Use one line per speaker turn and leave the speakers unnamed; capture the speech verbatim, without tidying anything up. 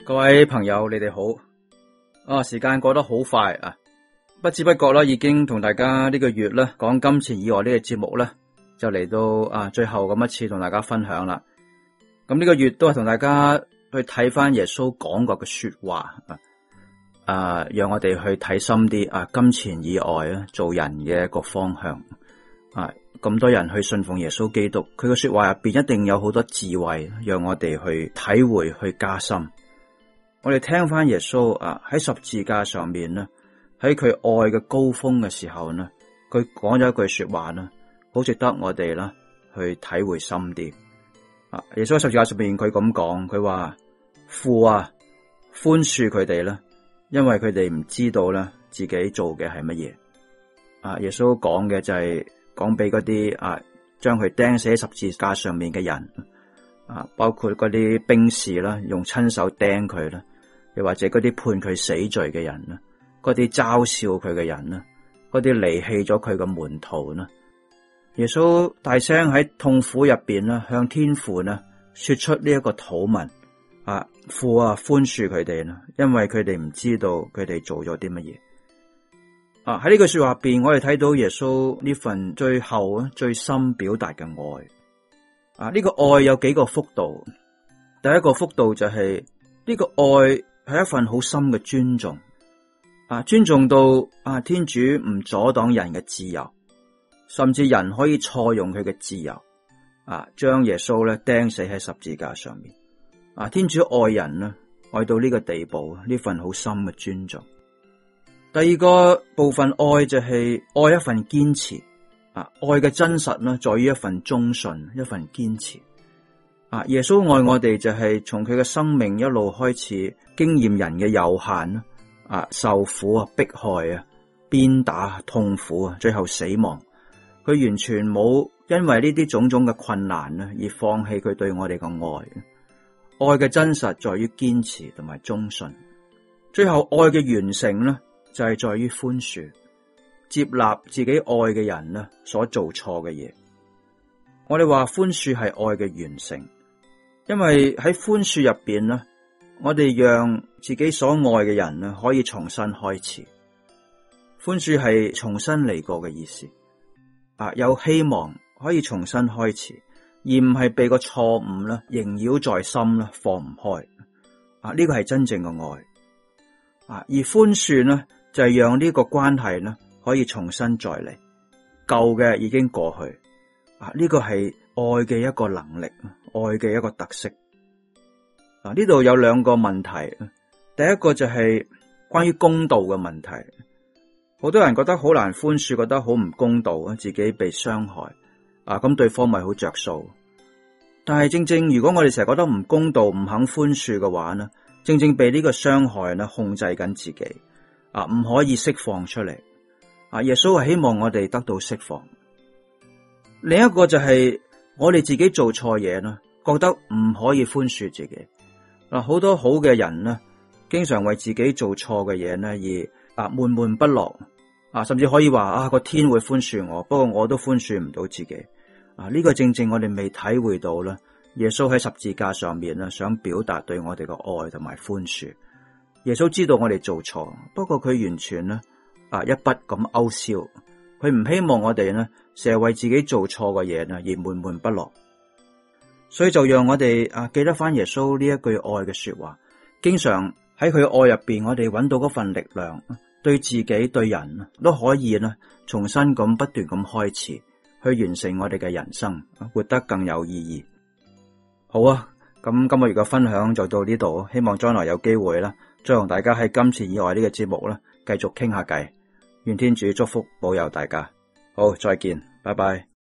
各位朋友，你哋好啊！時間過得好快啊，不知不覺啦，已經同大家呢個月咧講金錢以外呢個節目咧，就嚟到啊最後咁一次同大家分享啦。咁呢個月都係同大家去睇翻耶穌講過嘅說話啊，啊，讓我哋去睇深啲啊，金錢以外啊，做人嘅一個方向啊。咁多人去信奉耶穌基督，佢嘅說話入邊一定有好多智慧，讓我哋去體會、去加深。我哋聽翻耶穌啊喺十字架上面咧，喺佢愛嘅高峰嘅時候咧，佢講咗一句說話啦，好值得我哋啦去體會深啲。啊，耶穌喺十字架上面佢咁講，佢話父啊，寬恕佢哋啦，因為佢哋唔知道啦自己做嘅係乜嘢。啊，耶穌講嘅就係講俾嗰啲啊將佢釘死喺十字架上面嘅人啊，包括嗰啲兵士啦，用親手釘佢啦。又或者嗰啲判佢死罪嘅人啦，嗰啲嘲笑佢嘅人啦，嗰啲離棄咗佢嘅門徒啦，耶穌大聲喺痛苦入邊啦，向天父啦說出呢一個禱文啊，父啊，寬恕佢哋啦，因為佢哋唔知道佢哋做咗啲乜嘢啊。喺呢句說話入邊，我哋睇到耶穌呢份最後啊最深表達嘅愛啊。呢個愛有幾個幅度，第一個幅度就係呢個愛係一份好深嘅尊重，啊，尊重到啊天主唔阻擋人嘅自由，甚至人可以錯用佢嘅自由，啊，將耶穌咧釘死喺十字架上面，啊，天主愛人咧愛到呢個地步，呢份好深嘅尊重。第二個部分愛就係愛一份堅持，啊，愛嘅真實咧在於一份忠信，一份堅持。啊！耶穌愛我哋就係從佢嘅生命一路開始經驗人嘅有限啊，受苦啊、迫害啊、鞭打、痛苦啊，最後死亡。佢完全冇因為呢啲種種嘅困難啊而放棄佢對我哋嘅愛。愛嘅真實在於堅持同埋忠信。最後愛嘅完成呢，就係在於寬恕，接納自己愛嘅人呢所做錯嘅嘢。我哋話寬恕係愛嘅完成。因為喺寬恕入邊咧，我哋讓自己所愛嘅人咧可以重新開始。寬恕係重新嚟過嘅意思，啊，有希望可以重新開始，而唔係被個錯誤咧縈繞在心咧放唔開。啊，呢個係真正嘅愛。啊，而寬恕咧就係讓呢個關係咧可以重新再嚟，舊嘅已經過去。啊，呢個係愛嘅一個能力。愛嘅一個特色。嗱，呢度有兩個問題，第一個就係關於公道嘅問題。好多人覺得好難寬恕，覺得好唔公道啊，自己被傷害啊，咁對方咪好着數。但係正正如果我哋成日覺得唔公道，唔肯寬恕嘅話呢，正正被呢個傷害呢控制緊自己啊，唔可以釋放出嚟啊。耶穌係希望我哋得到釋放。另一個就係我哋自己做錯嘢啦，覺得唔可以寬恕自己嗱，好多好嘅人呢，經常為自己做錯嘅嘢呢而啊悶悶不樂啊，甚至可以話啊個天會寬恕我，不過我都寬恕唔到自己啊。呢個正正我哋未體會到啦，耶穌喺十字架上面呢想表達對我哋嘅愛同埋寬恕。耶穌知道我哋做錯，不過佢完全呢啊一筆咁勾銷，佢唔希望我哋呢成日為自己做錯嘅嘢呢而悶悶不樂，所以就讓我哋啊記得翻耶穌呢一句愛嘅說話，經常喺佢愛入邊，我哋揾到嗰份力量，對自己對人都可以呢重新咁不斷咁開始，去完成我哋嘅人生，活得更有意義。好啊，咁今個月嘅分享就到呢度，希望將來有機會啦，再同大家喺金錢以外呢個節目啦，繼續傾下偈。願天主祝福保佑大家。好，再見，拜拜。